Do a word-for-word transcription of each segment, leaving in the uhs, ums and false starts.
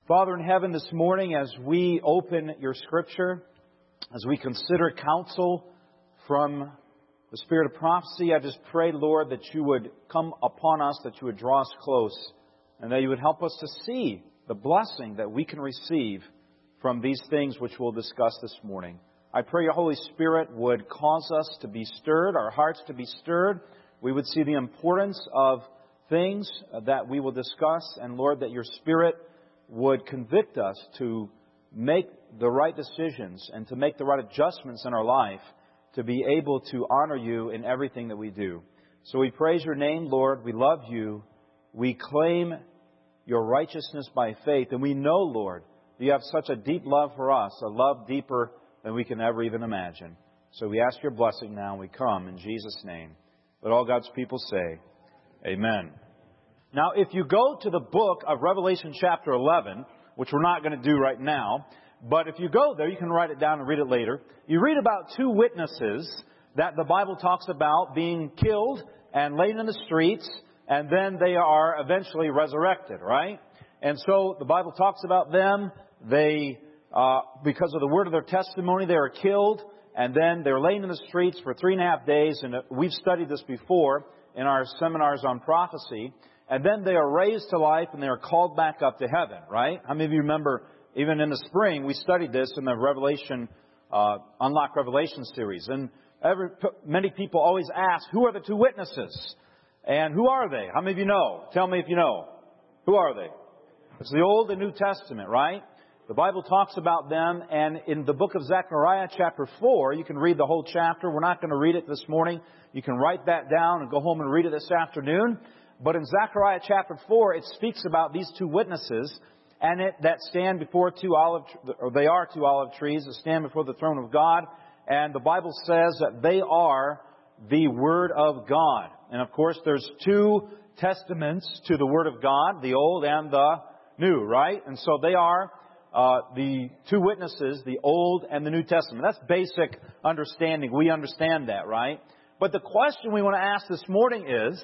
Father in heaven, this morning as we open your Scripture, as we consider counsel from the Spirit of prophecy, I just pray, Lord, that you would come upon us, that you would draw us close, and that you would help us to see the blessing that we can receive from these things which we'll discuss this morning. I pray your Holy Spirit would cause us to be stirred, our hearts to be stirred. We would see the importance of things that we will discuss, and Lord, that your Spirit would convict us to make the right decisions and to make the right adjustments in our life to be able to honor you in everything that we do. So we praise your name, Lord. We love you. We claim your righteousness by faith. And we know, Lord, you have such a deep love for us, a love deeper than we can ever even imagine. So we ask your blessing now, and we come in Jesus' name. Let all God's people say, amen. Now, if you go to the book of Revelation chapter eleven, which we're not going to do right now, but if you go there, you can write it down and read it later. You read about two witnesses that the Bible talks about being killed and laid in the streets, and then they are eventually resurrected, right? And so the Bible talks about them. They, uh, because of the word of their testimony, they are killed, and then they're laid in the streets for three and a half days. And we've studied this before in our seminars on prophecy. And then they are raised to life and they are called back up to heaven, right? How many of you remember, even in the spring, we studied this in the Revelation, uh, Unlock Revelation series. And every, many people always ask, who are the two witnesses? And who are they? How many of you know? Tell me if you know. Who are they? It's the Old and New Testament, right? The Bible talks about them, and in the book of Zechariah chapter four, you can read the whole chapter. We're not going to read it this morning. You can write that down and go home and read it this afternoon. But in Zechariah chapter four, it speaks about these two witnesses and it, that stand before two olive, or they are two olive trees that stand before the throne of God. And the Bible says that they are the Word of God. And of course, there's two testaments to the Word of God, the Old and the New, right? And so they are uh, the two witnesses, the Old and the New Testament. That's basic understanding. We understand that, right? But the question we want to ask this morning is,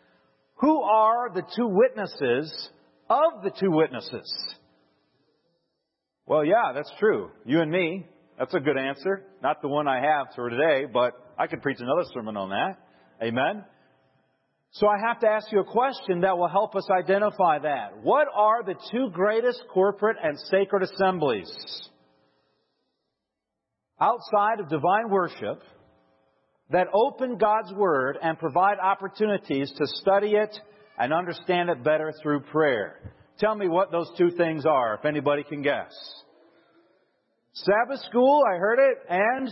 who are the two witnesses of the two witnesses? Well, yeah, that's true. You and me. That's a good answer. Not the one I have for today, but I could preach another sermon on that. Amen? So I have to ask you a question that will help us identify that. What are the two greatest corporate and sacred assemblies outside of divine worship that open God's Word and provide opportunities to study it and understand it better through prayer? Tell me what those two things are, if anybody can guess. Sabbath school, I heard it, and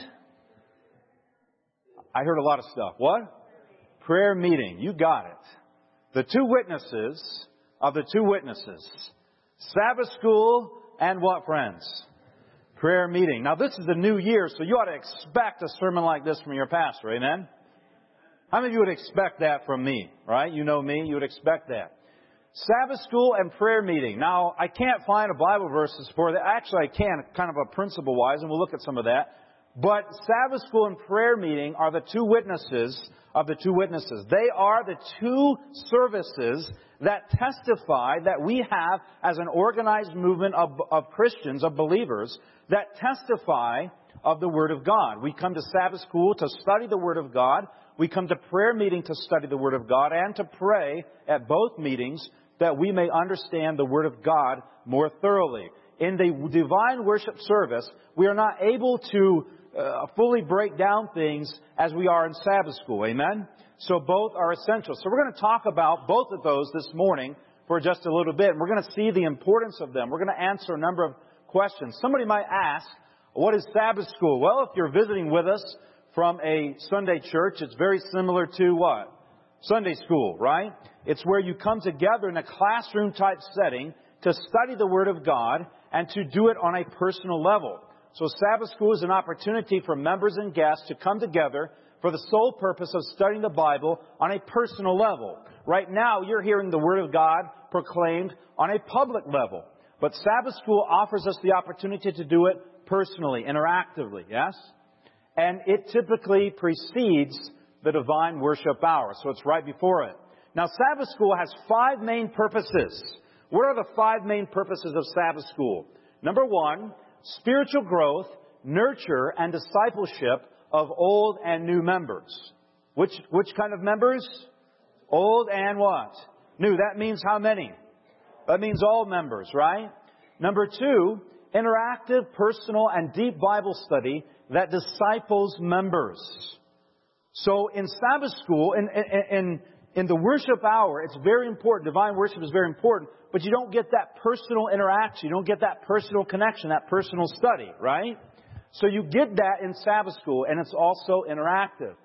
I heard a lot of stuff. What? Prayer meeting. You got it. The two witnesses of the two witnesses. Sabbath school and what, friends? Prayer meeting. Now, this is the new year, so you ought to expect a sermon like this from your pastor. Amen? How many of you would expect that from me, right? You know me. You would expect that. Sabbath school and prayer meeting. Now, I can't find a Bible verse to support that. Actually, I can, kind of a principle-wise, and we'll look at some of that. But Sabbath school and prayer meeting are the two witnesses of the two witnesses. They are the two services that testify that we have as an organized movement of, of Christians, of believers, that testify of the Word of God. We come to Sabbath school to study the Word of God. We come to prayer meeting to study the Word of God and to pray at both meetings that we may understand the Word of God more thoroughly. In the divine worship service, we are not able to uh, fully break down things as we are in Sabbath school. Amen? So both are essential. So we're going to talk about both of those this morning for just a little bit. And we're going to see the importance of them. We're going to answer a number of questions. Somebody might ask, what is Sabbath school? Well, if you're visiting with us from a Sunday church, it's very similar to what? Sunday school, right? It's where you come together in a classroom type setting to study the Word of God and to do it on a personal level. So Sabbath school is an opportunity for members and guests to come together for the sole purpose of studying the Bible on a personal level. Right now, you're hearing the Word of God proclaimed on a public level. But Sabbath school offers us the opportunity to do it personally, interactively, yes? And it typically precedes the divine worship hour, so it's right before it. Now, Sabbath school has five main purposes. What are the five main purposes of Sabbath school? Number one, spiritual growth, nurture, and discipleship of old and new members. Which, which kind of members? Old and what? New. That means how many? That means all members, right? Number two, interactive, personal, and deep Bible study that disciples members. So in Sabbath school, in, in, in, in the worship hour, it's very important. Divine worship is very important. But you don't get that personal interaction. You don't get that personal connection, that personal study, right? So you get that in Sabbath school, and it's also interactive.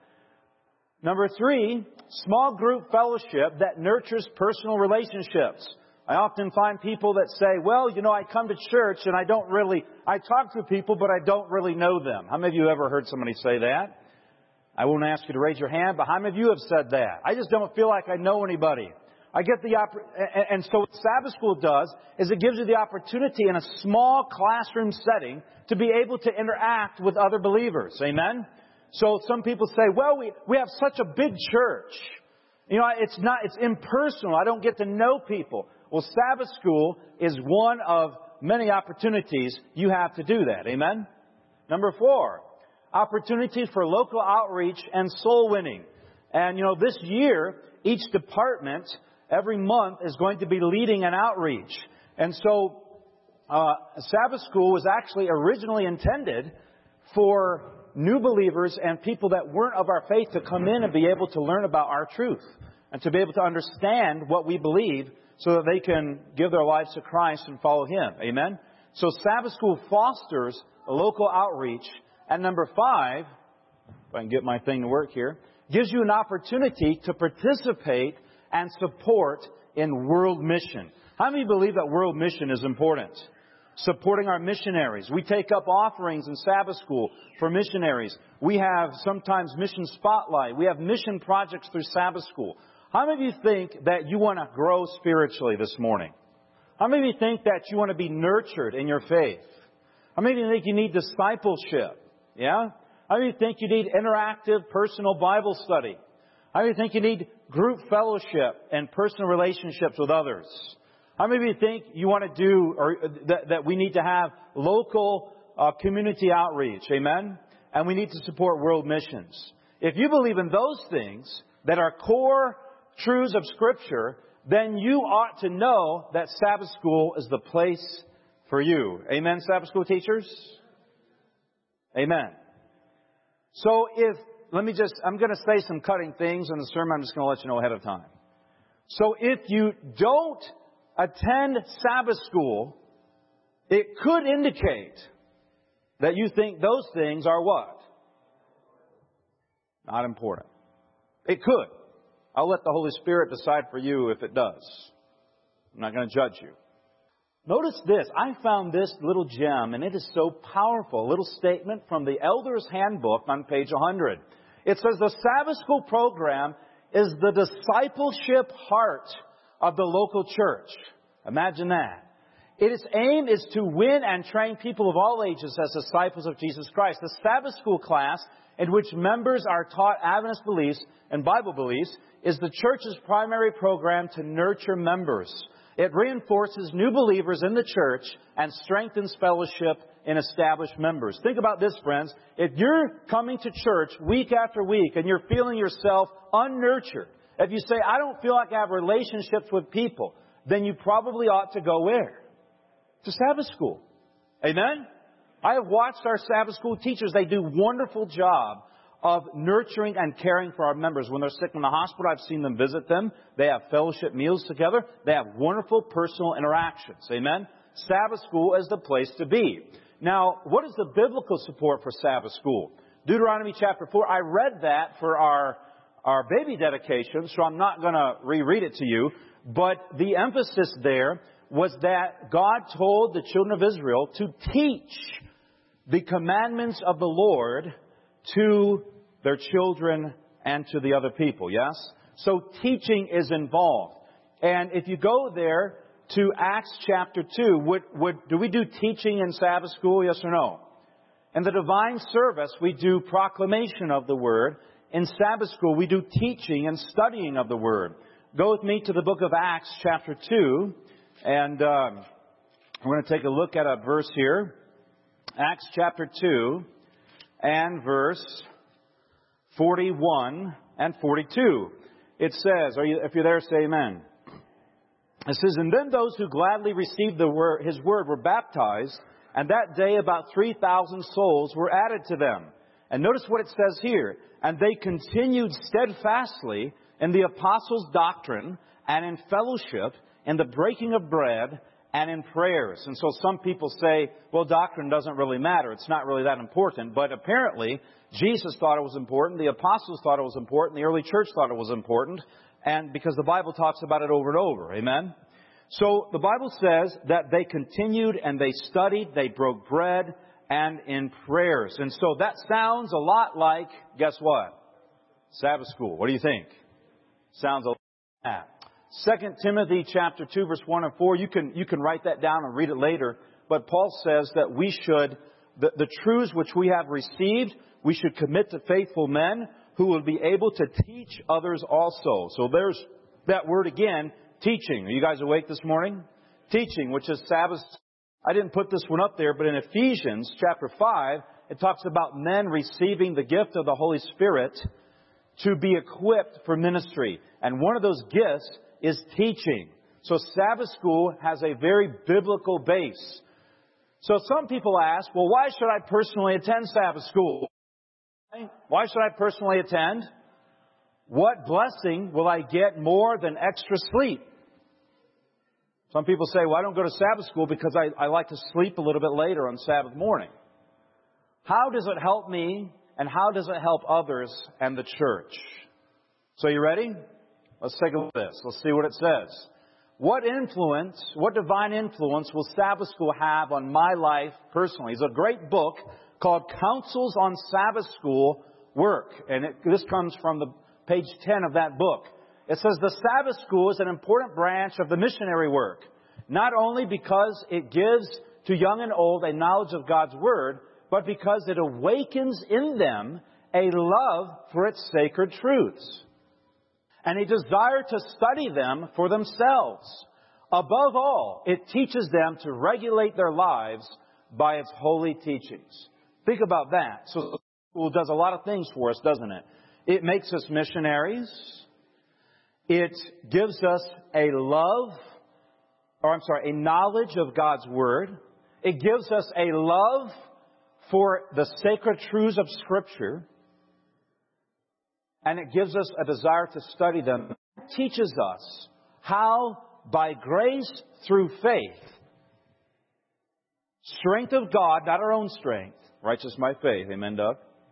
Number three, small group fellowship that nurtures personal relationships. I often find people that say, well, you know, I come to church and I don't really, I talk to people, but I don't really know them. How many of you ever heard somebody say that? I won't ask you to raise your hand, but how many of you have said that? I just don't feel like I know anybody. I get the opp- and so what Sabbath school does is it gives you the opportunity in a small classroom setting to be able to interact with other believers. Amen? So some people say, well, we, we have such a big church. You know, it's not, it's impersonal. I don't get to know people. Well, Sabbath school is one of many opportunities you have to do that. Amen? Number four, opportunities for local outreach and soul winning. And, you know, this year, each department every month is going to be leading an outreach. And so, uh, Sabbath school was actually originally intended for new believers and people that weren't of our faith to come in and be able to learn about our truth and to be able to understand what we believe so that they can give their lives to Christ and follow Him. Amen? So Sabbath school fosters a local outreach. And number five, if I can get my thing to work here, gives you an opportunity to participate and support in world mission. How many believe that world mission is important? Supporting our missionaries. We take up offerings in Sabbath school for missionaries. We have sometimes mission spotlight. We have mission projects through Sabbath school. How many of you think that you want to grow spiritually this morning? How many of you think that you want to be nurtured in your faith? How many of you think you need discipleship? Yeah? How many of you think you need interactive personal Bible study? How many of you think you need group fellowship and personal relationships with others? How many of you think you want to do, or that, that we need to have local uh, community outreach? Amen? And we need to support world missions. If you believe in those things that are core truths of Scripture, then you ought to know that Sabbath school is the place for you. Amen, Sabbath school teachers? Amen. So if, let me just, I'm going to say some cutting things in the sermon. I'm just going to let you know ahead of time. So if you don't attend Sabbath school, it could indicate that you think those things are what? Not important. It could. I'll let the Holy Spirit decide for you if it does. I'm not going to judge you. Notice this. I found this little gem, and it is so powerful. A little statement from the Elder's Handbook on page one hundred. It says, the Sabbath school program is the discipleship heart of the local church. Imagine that. Its aim is to win and train people of all ages as disciples of Jesus Christ. The Sabbath school class, in which members are taught Adventist beliefs and Bible beliefs, is the church's primary program to nurture members. It reinforces new believers in the church and strengthens fellowship in established members. Think about this, friends. If you're coming to church week after week and you're feeling yourself unnurtured, if you say, I don't feel like I have relationships with people, then you probably ought to go where? To Sabbath school. Amen? I have watched our Sabbath school teachers. They do a wonderful job of nurturing and caring for our members. When they're sick in the hospital, I've seen them visit them. They have fellowship meals together. They have wonderful personal interactions. Amen? Sabbath school is the place to be. Now, what is the biblical support for Sabbath school? Deuteronomy chapter four. I read that for our, our baby dedication, so I'm not going to reread it to you. But the emphasis there was that God told the children of Israel to teach the commandments of the Lord to their children and to the other people, yes? So teaching is involved. And if you go there to Acts chapter two, would, would, do we do teaching in Sabbath school, yes or no? In the divine service, we do proclamation of the Word. In Sabbath school, we do teaching and studying of the Word. Go with me to the book of Acts chapter two, And um, we're going to take a look at a verse here. Acts chapter two and verse forty-one and forty-two. It says, are you, if you're there, say amen. It says, and then those who gladly received the word, His word were baptized, and that day about three thousand souls were added to them. And notice what it says here. And they continued steadfastly in the apostles' doctrine and in fellowship, in the breaking of bread, and in prayers. And so some people say, well, doctrine doesn't really matter. It's not really that important. But apparently, Jesus thought it was important. The apostles thought it was important. The early church thought it was important. And because the Bible talks about it over and over. Amen? So the Bible says that they continued and they studied, they broke bread, and in prayers. And so that sounds a lot like, guess what? Sabbath school. What do you think? Sounds a lot like that. Second Timothy chapter two, verse one and four. You can, you can write that down and read it later. But Paul says that we should, the, the truths which we have received, we should commit to faithful men who will be able to teach others also. So there's that word again, teaching. Are you guys awake this morning? Teaching, which is Sabbath. I didn't put this one up there, but in Ephesians chapter five, it talks about men receiving the gift of the Holy Spirit to be equipped for ministry. And one of those gifts is teaching. So Sabbath school has a very biblical base. So some people ask, well, why should I personally attend Sabbath school? Why should I personally attend? What blessing will I get more than extra sleep? Some people say, well, I don't go to Sabbath school because I, I like to sleep a little bit later on Sabbath morning. How does it help me and how does it help others and the church? So you ready? Let's take a look at this. Let's see what it says. What influence, what divine influence will Sabbath school have on my life personally? It's a great book called Counsels on Sabbath School Work. And it, this comes from the page ten of that book. It says the Sabbath school is an important branch of the missionary work, not only because it gives to young and old a knowledge of God's Word, but because it awakens in them a love for its sacred truths and a desire to study them for themselves. Above all, it teaches them to regulate their lives by its holy teachings. Think about that. So school does a lot of things for us, doesn't it? It makes us missionaries. It gives us a love, or I'm sorry, a knowledge of God's Word. It gives us a love for the sacred truths of Scripture. And it gives us a desire to study them. It teaches us how, by grace through faith, strength of God, not our own strength, righteous by faith, amen, Doug?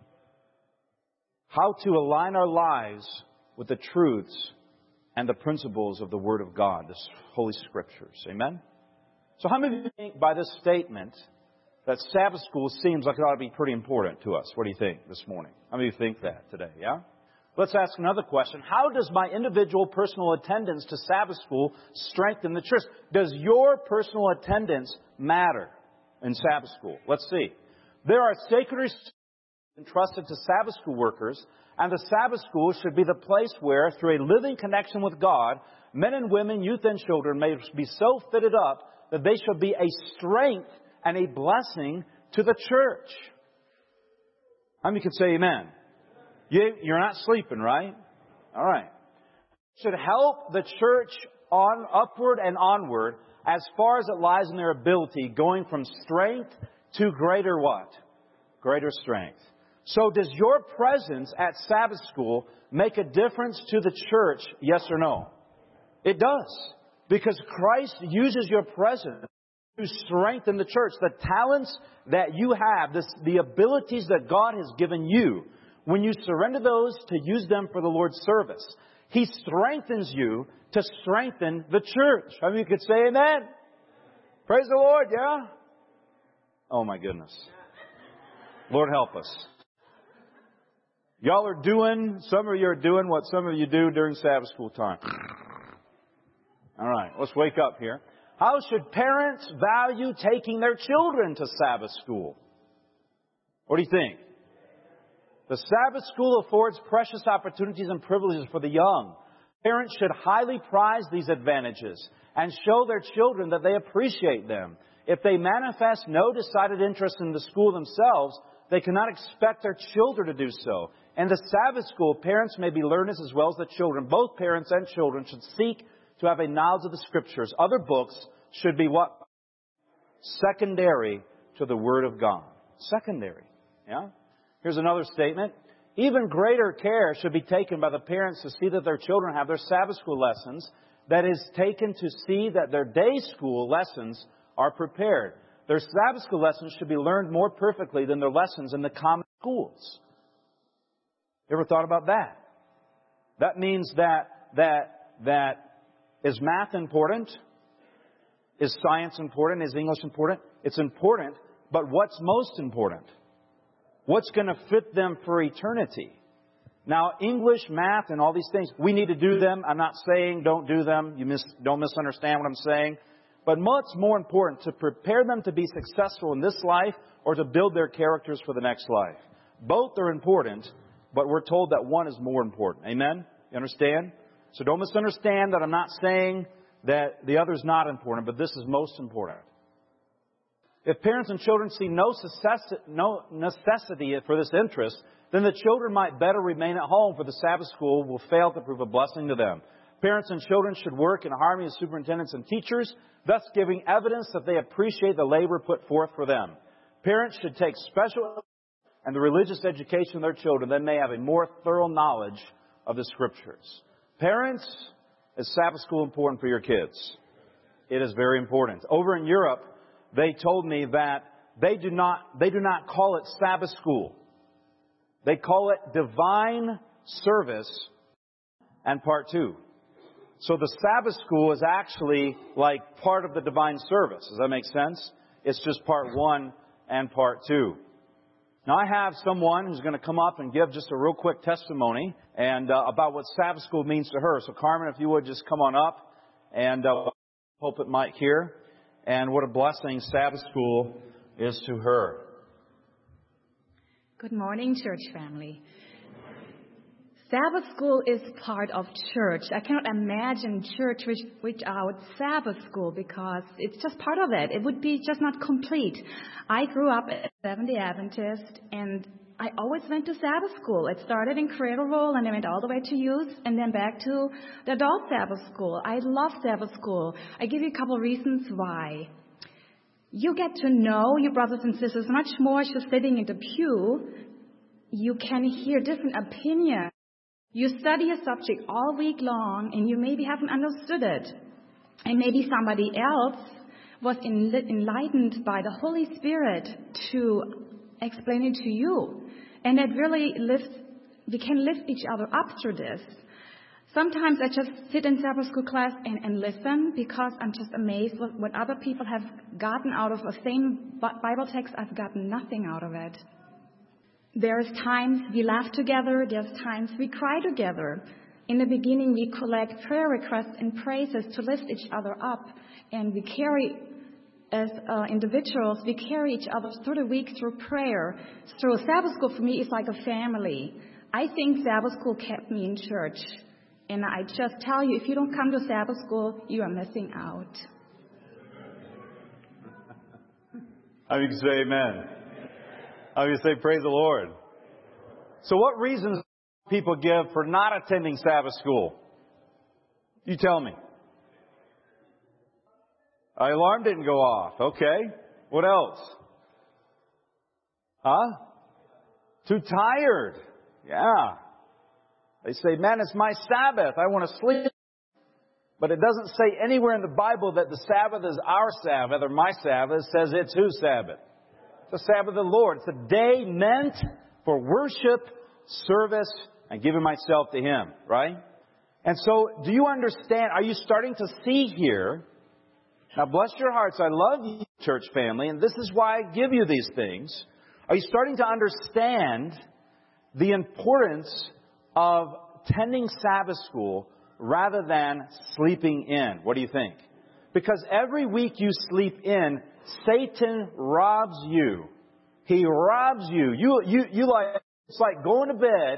How to align our lives with the truths and the principles of the Word of God, the Holy Scriptures. Amen? So how many of you think by this statement that Sabbath school seems like it ought to be pretty important to us? What do you think this morning? How many of you think that today, yeah? Let's ask another question. How does my individual personal attendance to Sabbath school strengthen the church? Does your personal attendance matter in Sabbath school? Let's see. There are sacred entrusted to Sabbath school workers, and the Sabbath school should be the place where, through a living connection with God, men and women, youth and children may be so fitted up that they shall be a strength and a blessing to the church. How many can say amen? You, you're not sleeping, right? All right. Should help the church on upward and onward as far as it lies in their ability, going from strength to greater what? Greater strength. So does your presence at Sabbath school make a difference to the church, yes or no? It does. Because Christ uses your presence to strengthen the church. The talents that you have, this, the abilities that God has given you, when you surrender those to use them for the Lord's service, He strengthens you to strengthen the church. How many of you could say amen? Praise the Lord, yeah? Oh my goodness. Lord help us. Y'all are doing, some of you are doing what some of you do during Sabbath school time. All right, let's wake up here. How should parents value taking their children to Sabbath school? What do you think? The Sabbath school affords precious opportunities and privileges for the young. Parents should highly prize these advantages and show their children that they appreciate them. If they manifest no decided interest in the school themselves, they cannot expect their children to do so. In the Sabbath school, parents may be learners as well as the children. Both parents and children should seek to have a knowledge of the Scriptures. Other books should be what? Secondary to the Word of God. Secondary. Yeah? Here's another statement. Even greater care should be taken by the parents to see that their children have their Sabbath school lessons. That is, taken to see that their day school lessons are prepared. Their Sabbath school lessons should be learned more perfectly than their lessons in the common schools. You ever thought about that? That means that, that, that, is math important? Is science important? Is English important? It's important, but what's most important? What's going to fit them for eternity? Now, English, math, and all these things, we need to do them. I'm not saying don't do them. You mis- don't misunderstand what I'm saying. But what's more important, to prepare them to be successful in this life or to build their characters for the next life? Both are important, but we're told that one is more important. Amen? You understand? So don't misunderstand that I'm not saying that the other is not important, but this is most important. If parents and children see no necessity for this interest, then the children might better remain at home, for the Sabbath school will fail to prove a blessing to them. Parents and children should work in harmony as superintendents and teachers, thus giving evidence that they appreciate the labor put forth for them. Parents should take special and the religious education of their children, then may have a more thorough knowledge of the Scriptures. Parents, is Sabbath school important for your kids? It is very important. Over in Europe, they told me that they do not, they do not call it Sabbath school. They call it divine service and part two. So the Sabbath school is actually like part of the divine service. Does that make sense? It's just part one and part two. Now I have someone who's going to come up and give just a real quick testimony and uh, about what Sabbath school means to her. So Carmen, if you would just come on up and uh, pulpit mic here. And what a blessing Sabbath school is to her. Good morning, church family. Sabbath school is part of church. I cannot imagine church without Sabbath school because it's just part of it. It would be just not complete. I grew up at Seventh-day Adventist, and I always went to Sabbath school. It started in cradle roll, and I went all the way to youth, and then back to the adult Sabbath school. I love Sabbath school. I give you a couple reasons why. You get to know your brothers and sisters much more just sitting in the pew. You can hear different opinions. You study a subject all week long, and you maybe haven't understood it. And maybe somebody else was enlightened by the Holy Spirit to explain it to you. And that really lifts, we can lift each other up through this. Sometimes I just sit in Sabbath school class and, and listen because I'm just amazed what, what other people have gotten out of the same Bible text. I've gotten nothing out of it. There's times we laugh together. There's times we cry together. In the beginning, we collect prayer requests and praises to lift each other up. And we carry, as uh, individuals, we carry each other through the week through prayer. So Sabbath school for me is like a family. I think Sabbath school kept me in church. And I just tell you, if you don't come to Sabbath school, you are missing out. I mean, say amen. I mean, say praise the Lord. So what reasons do people give for not attending Sabbath school? You tell me. Our alarm didn't go off. Okay. What else? Huh? Too tired. Yeah. They say, man, it's my Sabbath. I want to sleep. But it doesn't say anywhere in the Bible that the Sabbath is our Sabbath or my Sabbath. It says it's whose Sabbath? It's the Sabbath of the Lord. It's a day meant for worship, service, and giving myself to Him, right? And so, do you understand? Are you starting to see here? Now, bless your hearts. I love you, church family, and this is why I give you these things. Are you starting to understand the importance of attending Sabbath school rather than sleeping in? What do you think? Because every week you sleep in, Satan robs you. He robs you. You, you, you like, it's like going to bed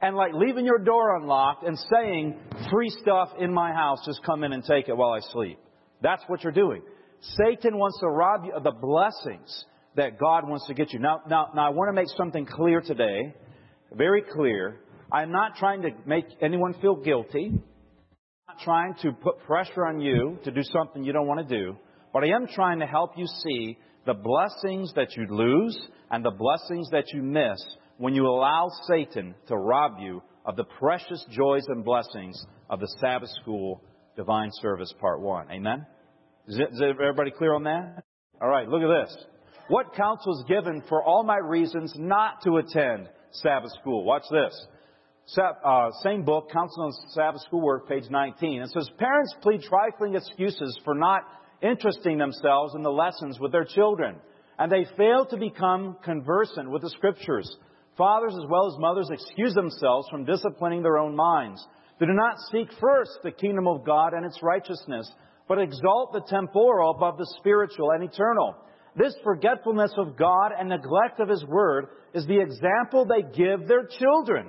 and like leaving your door unlocked and saying, free stuff in my house, just come in and take it while I sleep. That's what you're doing. Satan wants to rob you of the blessings that God wants to get you. Now, now, now I want to make something clear today, very clear. I'm not trying to make anyone feel guilty. I'm not trying to put pressure on you to do something you don't want to do. But I am trying to help you see the blessings that you lose and the blessings that you miss when you allow Satan to rob you of the precious joys and blessings of the Sabbath School Divine Service Part one. Amen? Is, it, is everybody clear on that? All right, look at this. What counsel is given for all my reasons not to attend Sabbath school? Watch this. Uh, same book, Counsel on Sabbath School Work, page nineteen. It says, parents plead trifling excuses for not interesting themselves in the lessons with their children, and they fail to become conversant with the Scriptures. Fathers as well as mothers excuse themselves from disciplining their own minds. They do not seek first the kingdom of God and its righteousness, but exalt the temporal above the spiritual and eternal. This forgetfulness of God and neglect of His Word is the example they give their children.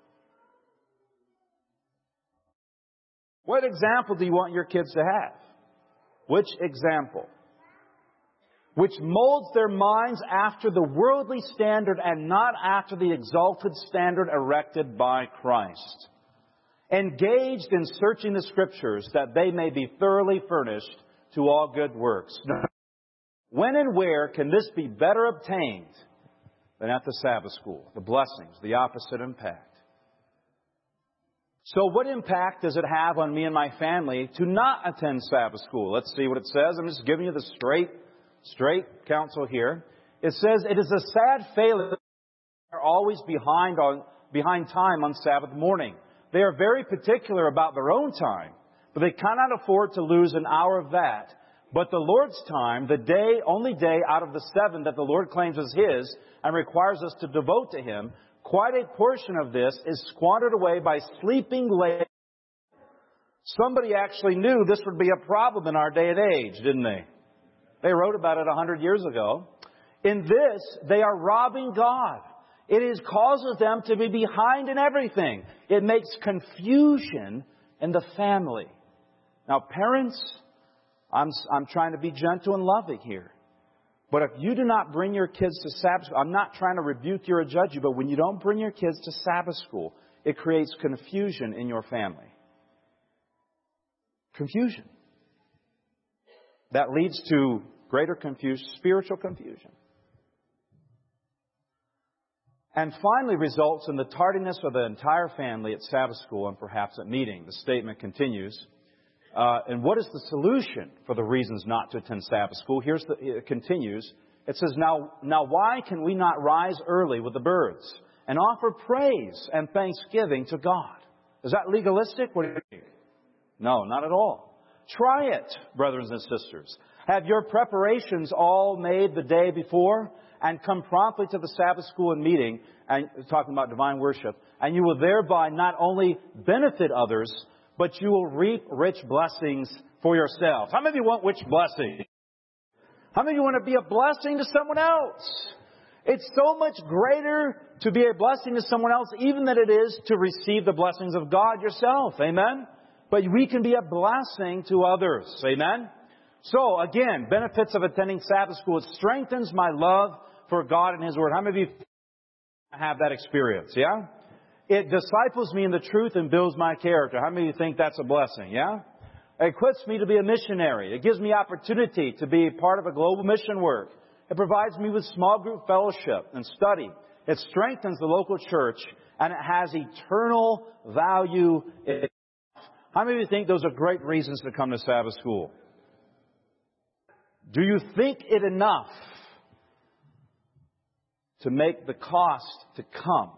What example do you want your kids to have? Which example? Which molds their minds after the worldly standard and not after the exalted standard erected by Christ. Engaged in searching the Scriptures that they may be thoroughly furnished to all good works. When and where can this be better obtained than at the Sabbath school? The blessings, the opposite impact. So what impact does it have on me and my family to not attend Sabbath school? Let's see what it says. I'm just giving you the straight, straight counsel here. It says, it is a sad failure that they are always behind on, behind time on Sabbath morning. They are very particular about their own time, but they cannot afford to lose an hour of that. But the Lord's time, the day, only day out of the seven that the Lord claims as His and requires us to devote to Him, quite a portion of this is squandered away by sleeping late. Somebody actually knew this would be a problem in our day and age, didn't they? They wrote about it a hundred years ago. In this, they are robbing God. It is causes them to be behind in everything. It makes confusion in the family. Now, parents, I'm, I'm trying to be gentle and loving here. But if you do not bring your kids to Sabbath school, I'm not trying to rebuke you or judge you, but when you don't bring your kids to Sabbath school, it creates confusion in your family. Confusion. That leads to greater confusion, spiritual confusion. And finally results in the tardiness of the entire family at Sabbath school and perhaps at meeting. The statement continues. Uh, and what is the solution for the reasons not to attend Sabbath school? Here's the, it continues. It says, now, now why can we not rise early with the birds and offer praise and thanksgiving to God? Is that legalistic? What do you think? No, not at all. Try it, brothers and sisters. Have your preparations all made the day before and come promptly to the Sabbath school and meeting, and talking about divine worship, and you will thereby not only benefit others, but you will reap rich blessings for yourself. How many of you want rich blessings? How many of you want to be a blessing to someone else? It's so much greater to be a blessing to someone else even than it is to receive the blessings of God yourself. Amen? But we can be a blessing to others. Amen? So, again, benefits of attending Sabbath school. It strengthens my love for God and His Word. How many of you have that experience? Yeah? It disciples me in the truth and builds my character. How many of you think that's a blessing? Yeah? It equips me to be a missionary. It gives me opportunity to be part of a global mission work. It provides me with small group fellowship and study. It strengthens the local church, and it has eternal value. How many of you think those are great reasons to come to Sabbath school? Do you think it enough to make the cost to come,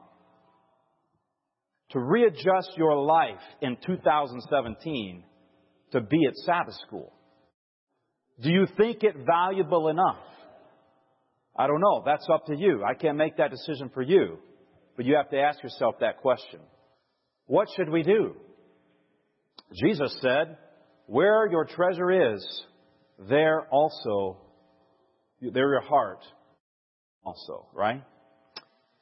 to readjust your life in two thousand seventeen to be at Sabbath school? Do you think it valuable enough? I don't know. That's up to you. I can't make that decision for you. But you have to ask yourself that question. What should we do? Jesus said, where your treasure is, there also, there your heart also, right?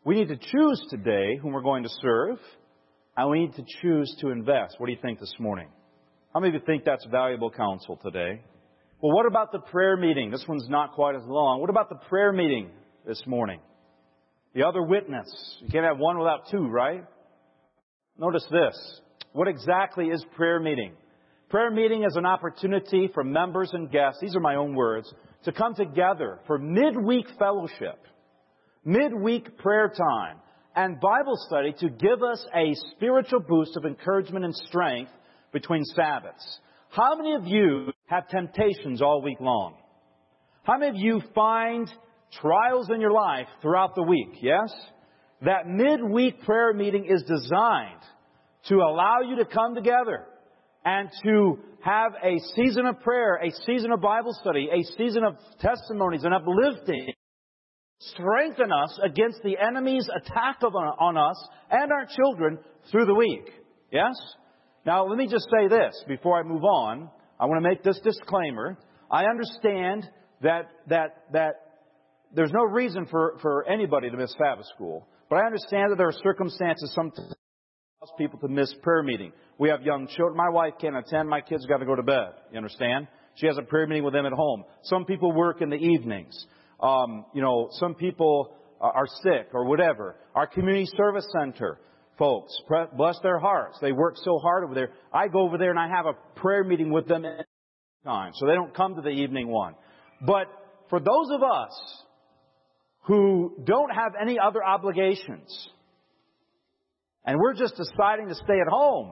We need to choose today whom we're going to serve, and we need to choose to invest. What do you think this morning? How many of you think that's valuable counsel today? Well, what about the prayer meeting? This one's not quite as long. What about the prayer meeting this morning? The other witness. You can't have one without two, right? Notice this. What exactly is prayer meeting? Prayer meeting is an opportunity for members and guests, these are my own words, to come together for midweek fellowship, midweek prayer time, and Bible study to give us a spiritual boost of encouragement and strength between Sabbaths. How many of you have temptations all week long? How many of you find trials in your life throughout the week? Yes? That midweek prayer meeting is designed to allow you to come together and to have a season of prayer, a season of Bible study, a season of testimonies and uplifting. Strengthen us against the enemy's attack of, on us and our children through the week. Yes? Now, let me just say this before I move on. I want to make this disclaimer. I understand that that that there's no reason for, for anybody to miss Sabbath school. But I understand that there are circumstances sometimes cause people to miss prayer meeting. We have young children. My wife can't attend. My kids got to go to bed. You understand? She has a prayer meeting with them at home. Some people work in the evenings. Um, you know, some people are sick or whatever. Our community service center folks, bless their hearts. They work so hard over there. I go over there and I have a prayer meeting with them at time, so they don't come to the evening one. But for those of us who don't have any other obligations, and we're just deciding to stay at home,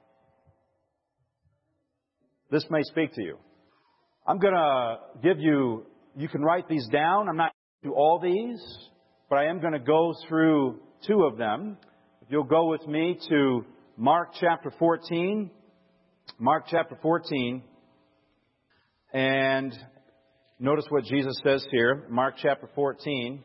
this may speak to you. I'm going to give you, you can write these down. I'm not going to do all these, but I am going to go through two of them. If you'll go with me to Mark chapter fourteen. Mark chapter fourteen. And notice what Jesus says here. Mark chapter fourteen.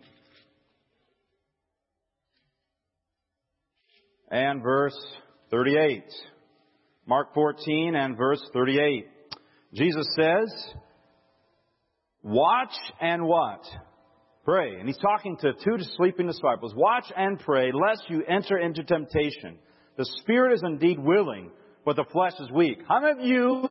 And verse thirty-eight. Mark fourteen and verse thirty-eight. Jesus says, watch and what? Pray. And He's talking to two sleeping disciples. Watch and pray, lest you enter into temptation. The spirit is indeed willing, but the flesh is weak. How many of you,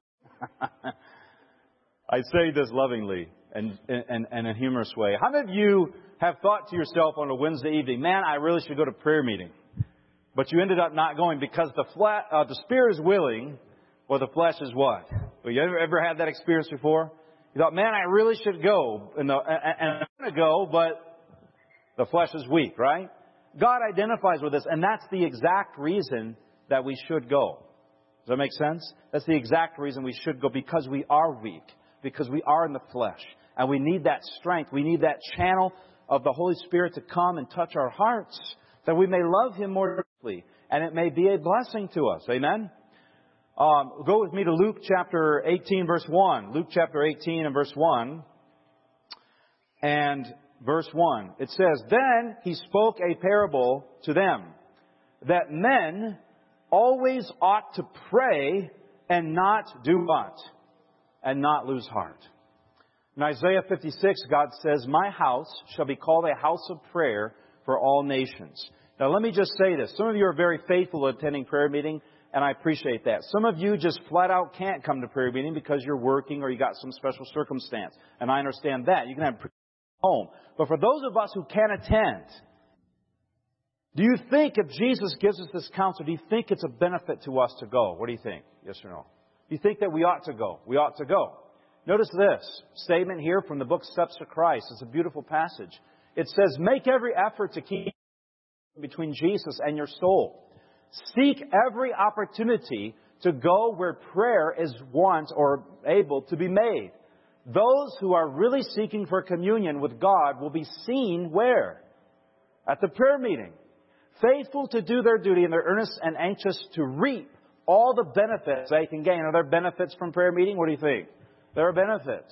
I say this lovingly and, and, and in a humorous way, how many of you have thought to yourself on a Wednesday evening, man, I really should go to prayer meeting? But you ended up not going because the flat, uh, the spirit is willing, or the flesh is what? Well, you ever, ever had that experience before? You thought, man, I really should go, and, the, and, and I'm going to go, but the flesh is weak, right? God identifies with this, and that's the exact reason that we should go. Does that make sense? That's the exact reason we should go, because we are weak, because we are in the flesh, and we need that strength. We need that channel of the Holy Spirit to come and touch our hearts, that we may love Him more deeply, and it may be a blessing to us. Amen? Um, go with me to Luke chapter eighteen, verse one. Luke chapter eighteen and verse one. And verse one. It says, then He spoke a parable to them, that men always ought to pray and not do what? And not lose heart. In Isaiah fifty-six, God says, my house shall be called a house of prayer for all nations. Now let me just say this. Some of you are very faithful at attending prayer meeting, and I appreciate that. Some of you just flat out can't come to prayer meeting because you're working or you got some special circumstance. And I understand that. You can have prayer at home. But for those of us who can attend, do you think if Jesus gives us this counsel, do you think it's a benefit to us to go? What do you think? Yes or no? Do you think that we ought to go? We ought to go. Notice this statement here from the book Steps to Christ. It's a beautiful passage. It says, make every effort to keep between Jesus and your soul. Seek every opportunity to go where prayer is want or able to be made. Those who are really seeking for communion with God will be seen where? At the prayer meeting. Faithful to do their duty, and they're earnest and anxious to reap all the benefits they can gain. Are there benefits from prayer meeting? What do you think? There are benefits.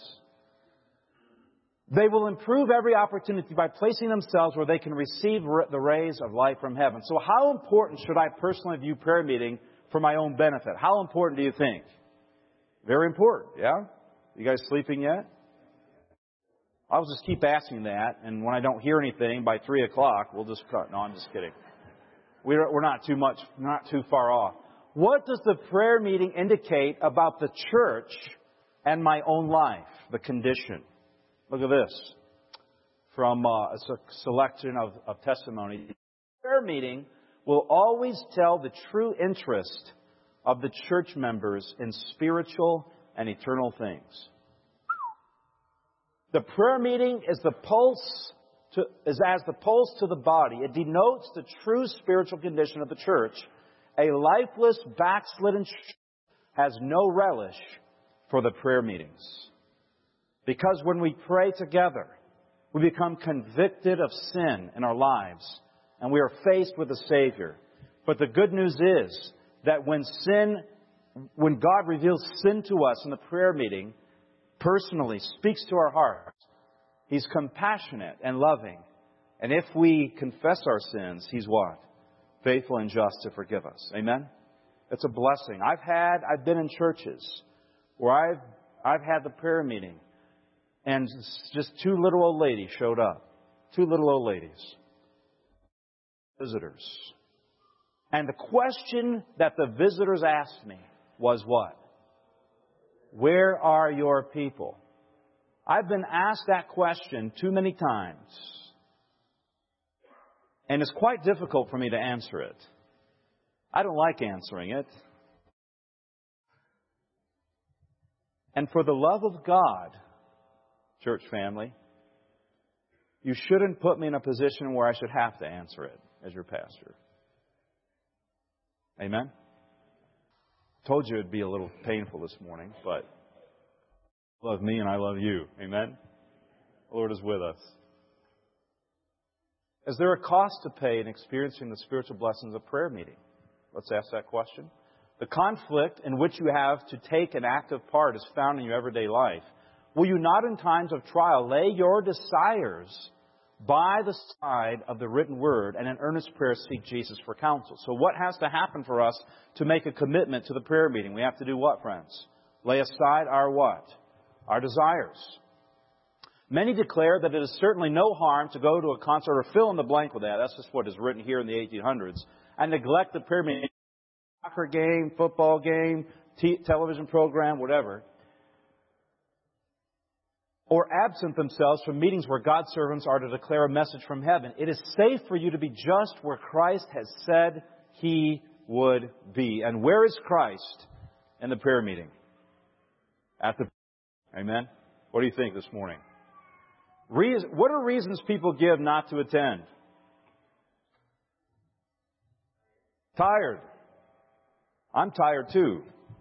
They will improve every opportunity by placing themselves where they can receive the rays of light from heaven. So how important should I personally view prayer meeting for my own benefit? How important do you think? Very important, yeah? You guys sleeping yet? I'll just keep asking that, and when I don't hear anything by three o'clock, we'll just cut. No, I'm just kidding. We're, we're not too much, not too far off. What does the prayer meeting indicate about the church and my own life, the condition? Look at this from uh, a selection of, of testimony. The prayer meeting will always tell the true interest of the church members in spiritual and eternal things. The prayer meeting is the pulse to, is as the pulse to the body. It denotes the true spiritual condition of the church. A lifeless, backslidden church has no relish for the prayer meetings. Because when we pray together, we become convicted of sin in our lives, and we are faced with a Savior. But the good news is that when sin, when God reveals sin to us in the prayer meeting, personally speaks to our hearts, He's compassionate and loving. And if we confess our sins, He's what? Faithful and just to forgive us. Amen? It's a blessing. I've had, I've been in churches where I've, I've had the prayer meeting, and just two little old ladies showed up. Two little old ladies. Visitors. And the question that the visitors asked me was what? Where are your people? I've been asked that question too many times. And it's quite difficult for me to answer it. I don't like answering it. And for the love of God, church family, you shouldn't put me in a position where I should have to answer it as your pastor. Amen? Told you it'd be a little painful this morning, but love me and I love you. Amen? The Lord is with us. Is there a cost to pay in experiencing the spiritual blessings of prayer meeting? Let's ask that question. The conflict in which you have to take an active part is found in your everyday life. Will you not in times of trial lay your desires by the side of the written word and in earnest prayer seek Jesus for counsel? So what has to happen for us to make a commitment to the prayer meeting? We have to do what, friends? Lay aside our what? Our desires. Many declare that it is certainly no harm to go to a concert or fill in the blank with that. That's just what is written here in the eighteen hundreds. And neglect the prayer meeting, soccer game, football game, t- television program, whatever. Or absent themselves from meetings where God's servants are to declare a message from heaven. It is safe for you to be just where Christ has said He would be. And where is Christ in the prayer meeting? At the Amen? What do you think this morning? Reason, what are reasons people give not to attend? Tired. I'm tired too.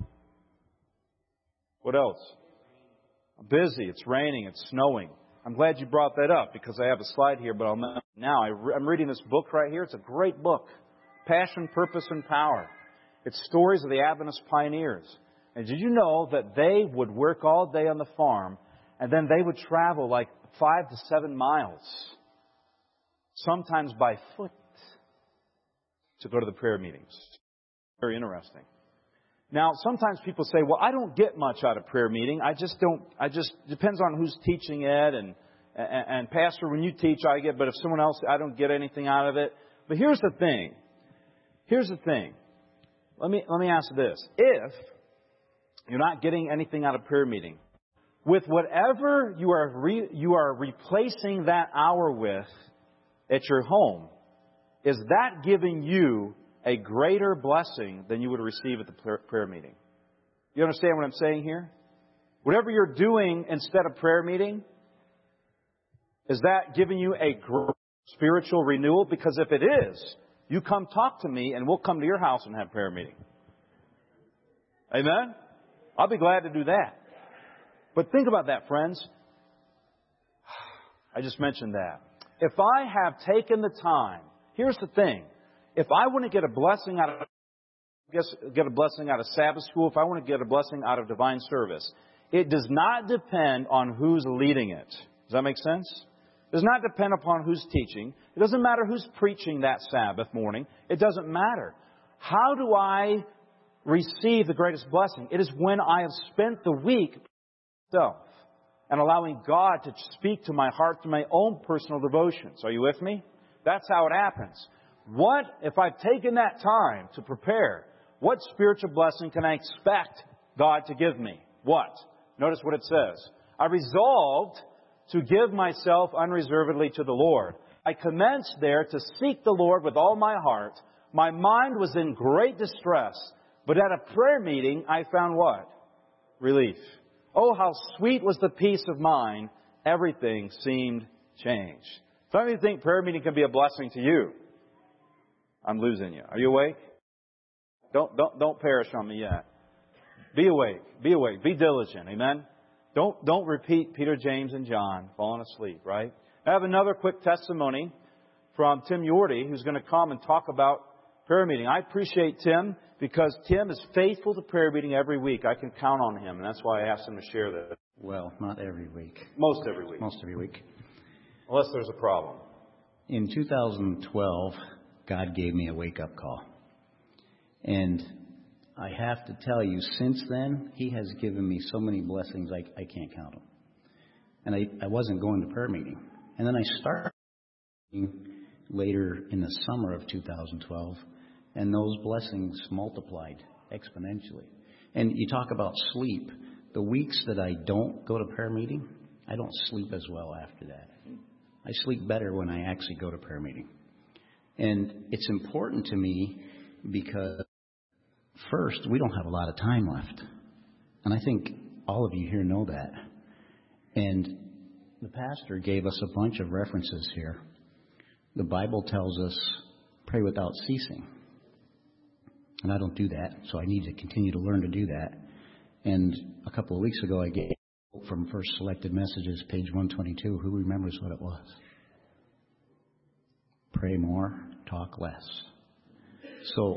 What else? I'm busy. It's raining. It's snowing. I'm glad you brought that up because I have a slide here, but I'll now. I re- I'm reading this book right here. It's a great book. Passion, Purpose, and Power. It's stories of the Adventist pioneers. And did you know that they would work all day on the farm and then they would travel like five to seven miles, sometimes by foot, to go to the prayer meetings? Very interesting. Now, sometimes people say, well, I don't get much out of prayer meeting. I just don't, I just, depends on who's teaching it. And, and, and Pastor, when you teach, I get, but if someone else, I don't get anything out of it. But here's the thing. Here's the thing. Let me, let me ask this. If you're not getting anything out of prayer meeting, with whatever you are re, you are replacing that hour with at your home, is that giving you a greater blessing than you would receive at the prayer meeting? You understand what I'm saying here? Whatever you're doing instead of prayer meeting, is that giving you a spiritual renewal? Because if it is, you come talk to me and we'll come to your house and have prayer meeting. Amen? I'll be glad to do that. But think about that, friends. I just mentioned that. If I have taken the time, here's the thing. If I want to get a blessing out of get a blessing out of Sabbath school, if I want to get a blessing out of divine service, it does not depend on who's leading it. Does that make sense? It does not depend upon who's teaching. It doesn't matter who's preaching that Sabbath morning. It doesn't matter. How do I receive the greatest blessing? It is when I have spent the week myself. and allowing God to speak to my heart through my own personal devotions. Are you with me? That's how it happens. What, if I've taken that time to prepare, what spiritual blessing can I expect God to give me? What? Notice what it says. I resolved to give myself unreservedly to the Lord. I commenced there to seek the Lord with all my heart. My mind was in great distress, but at a prayer meeting I found what? Relief. Oh, how sweet was the peace of mind. Everything seemed changed. Some of you think prayer meeting can be a blessing to you. I'm losing you. Are you awake? Don't, don't, don't perish on me yet. Be awake. Be awake. Be diligent. Amen? Don't, don't repeat Peter, James, and John falling asleep, right? I have another quick testimony from Tim Yorty, who's going to come and talk about prayer meeting. I appreciate Tim because Tim is faithful to prayer meeting every week. I can count on him, and that's why I asked him to share that. Well, not every week. Most every week. Most every week. Unless there's a problem. In two thousand twelve, God gave me a wake-up call. And I have to tell you, since then, He has given me so many blessings I, I can't count them. And I, I wasn't going to prayer meeting. And then I started later in the summer of two thousand twelve, and those blessings multiplied exponentially. And you talk about sleep. The weeks that I don't go to prayer meeting, I don't sleep as well after that. I sleep better when I actually go to prayer meeting. And it's important to me because, first, we don't have a lot of time left. And I think all of you here know that. And the pastor gave us a bunch of references here. The Bible tells us, pray without ceasing. And I don't do that, so I need to continue to learn to do that. And a couple of weeks ago, I gave from First Selected Messages, page one twenty-two. Who remembers what it was? Pray more, talk less. So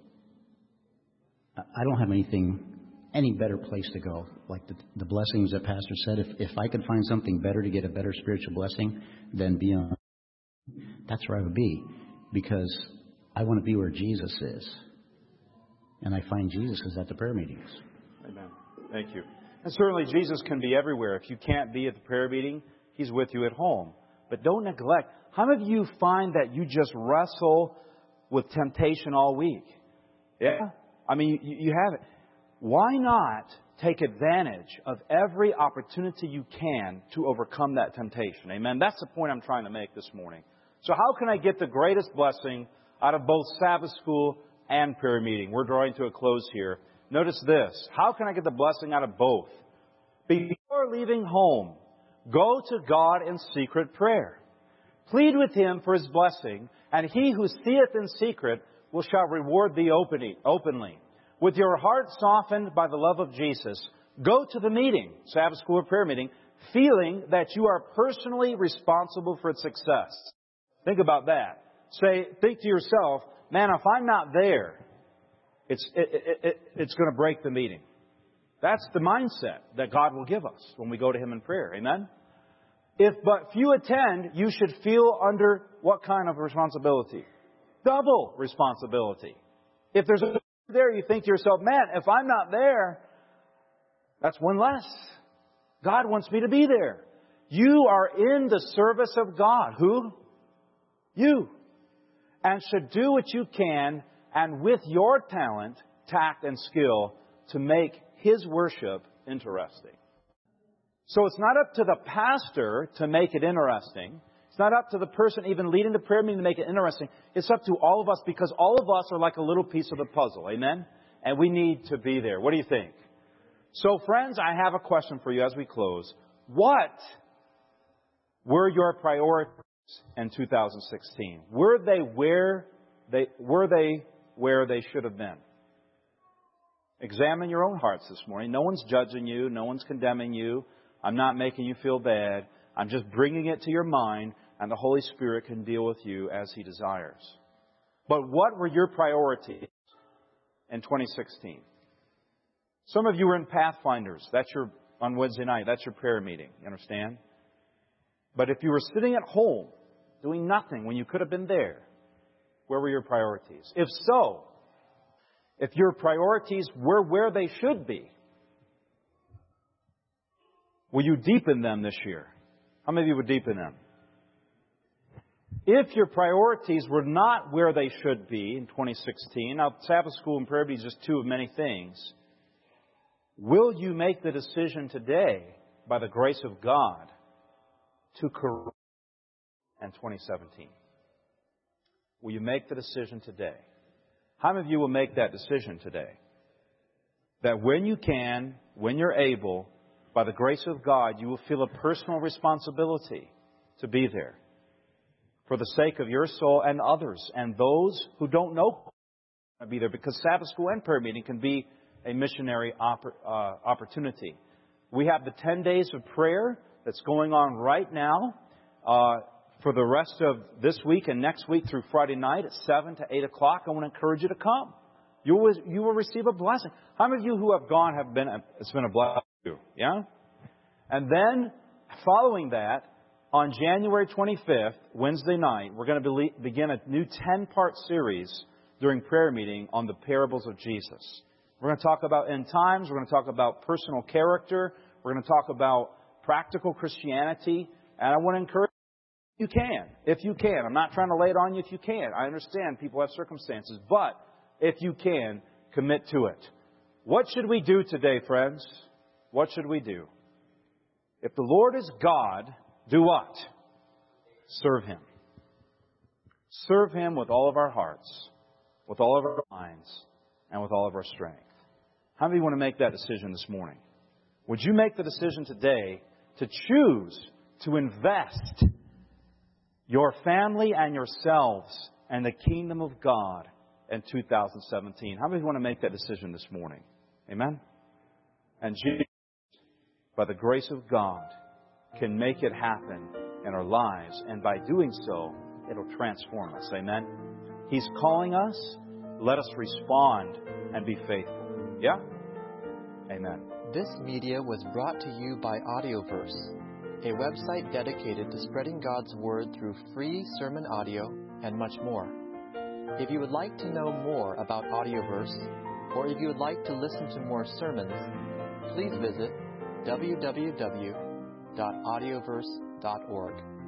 I don't have anything, any better place to go. Like the, the blessings that Pastor said, if, if I could find something better to get a better spiritual blessing than be on, that's where I would be. Because I want to be where Jesus is. And I find Jesus is at the prayer meetings. Amen. Thank you. And certainly Jesus can be everywhere. If you can't be at the prayer meeting, He's with you at home. But don't neglect. How many of you find that you just wrestle with temptation all week? Yeah? I mean, you, you have it. Why not take advantage of every opportunity you can to overcome that temptation? Amen? That's the point I'm trying to make this morning. So how can I get the greatest blessing out of both Sabbath school and prayer meeting? We're drawing to a close here. Notice this. How can I get the blessing out of both? Before leaving home, go to God in secret prayer. Plead with Him for His blessing, and He who seeth in secret will shall reward thee openly. With your heart softened by the love of Jesus, go to the meeting, Sabbath school or prayer meeting, feeling that you are personally responsible for its success. Think about that. Say, think to yourself, man, if I'm not there, it's, it, it, it, it's going to break the meeting. That's the mindset that God will give us when we go to Him in prayer. Amen? If but few attend, you should feel under what kind of responsibility? Double responsibility. If there's a there, you think to yourself, man, if I'm not there, that's one less. God wants me to be there. You are in the service of God. Who? You. And should do what you can, and with your talent, tact, and skill, to make His worship interesting. So it's not up to the pastor to make it interesting. It's not up to the person even leading the prayer meeting to make it interesting. It's up to all of us, because all of us are like a little piece of the puzzle. Amen? And we need to be there. What do you think? So, friends, I have a question for you as we close. What were your priorities in two thousand sixteen? Were they where they were they where they should have been? Examine your own hearts this morning. No one's judging you. No one's condemning you. I'm not making you feel bad. I'm just bringing it to your mind, and the Holy Spirit can deal with you as He desires. But what were your priorities in twenty sixteen? Some of you were in Pathfinders. That's your, on Wednesday night, that's your prayer meeting. You understand? But if you were sitting at home, doing nothing when you could have been there, where were your priorities? If so, if your priorities were where they should be, Will you deepen them this year? How many of you would deepen them? If your priorities were not where they should be in twenty sixteen, now Sabbath school and prayer meeting is just two of many things, will you make the decision today, by the grace of God, to correct in twenty seventeen? Will you make the decision today? How many of you will make that decision today? That when you can, when you're able, by the grace of God, you will feel a personal responsibility to be there for the sake of your soul and others and those who don't know to be there, because Sabbath school and prayer meeting can be a missionary oppor- uh, opportunity. We have the ten days of prayer that's going on right now uh, for the rest of this week and next week through Friday night at seven to eight o'clock. I want to encourage you to come. You will, you will receive a blessing. How many of you who have gone have been, a, it's been a blessing to you? Yeah? And then, following that, on January twenty-fifth, Wednesday night, we're going to be, begin a new ten-part series during prayer meeting on the parables of Jesus. We're going to talk about end times. We're going to talk about personal character. We're going to talk about practical Christianity. And I want to encourage you, if you can. If you can. I'm not trying to lay it on you if you can. I understand people have circumstances. But if you can, commit to it. What should we do today, friends? What should we do? If the Lord is God, do what? Serve Him. Serve Him with all of our hearts, with all of our minds, and with all of our strength. How many want to make that decision this morning? Would you make the decision today to choose to invest your family and yourselves and the kingdom of God in two thousand seventeen? How many want to make that decision this morning? Amen? And Jesus, by the grace of God, can make it happen in our lives. And by doing so, it'll transform us. Amen? He's calling us. Let us respond and be faithful. Yeah? Amen. This media was brought to you by Audioverse, a website dedicated to spreading God's Word through free sermon audio and much more. If you would like to know more about Audioverse, or if you would like to listen to more sermons, please visit w w w dot audioverse dot org.